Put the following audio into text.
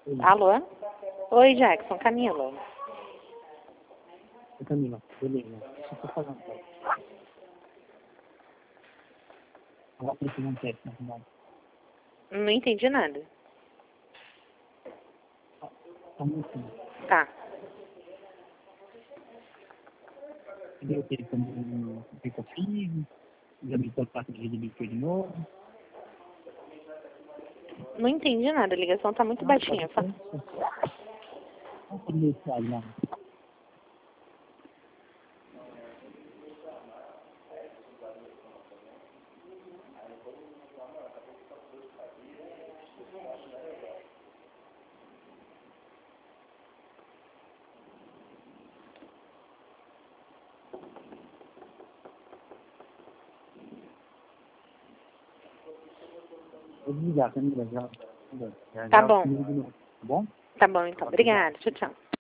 Oi, Alô? Oi, Jackson, Camila. Camila, beleza. Deixa eu só falar uma coisa. Ela precisa um teste na cidade. Não entendi nada. Tá muito assim. Tá. Entendeu o que ele como ficou firme? Já habilitou a parte de redimitor de novo? Não entendi nada, a ligação tá muito baixinha. Olha como esse aí lá. Vou desligar, Camila, já. Tá bom. Comigo de novo, tá bom? Tá bom, então. Obrigada. Tchau, tchau.